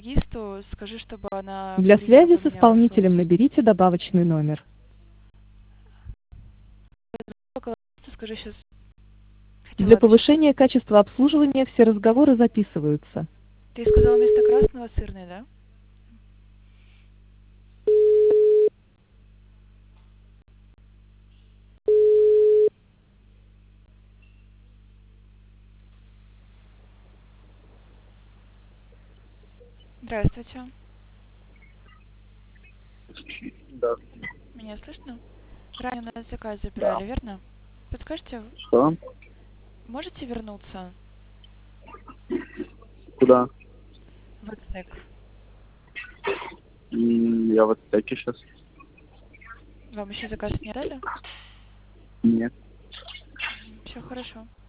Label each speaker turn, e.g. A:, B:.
A: Гисту, скажи, чтобы она
B: Для
A: курьера
B: связи с
A: поменяла
B: исполнителем
A: соус.
B: наберите добавочный номер.
A: Около гиста скажи сейчас. Хотя
B: Для
A: ладно, сейчас
B: повышения
A: подожди.
B: качества обслуживания все разговоры записываются.
A: Ты сказала вместо красного сырный, да? Здравствуйте.
C: Да.
A: Меня слышно? Ранее у нас заказ
C: Да.
A: забирали, верно? Подскажите,
C: Что?
A: можете вернуться
C: Куда?
A: в отсек?
C: Я в аптеке сейчас.
A: Вам еще заказ не дали?
C: Нет.
A: Все хорошо.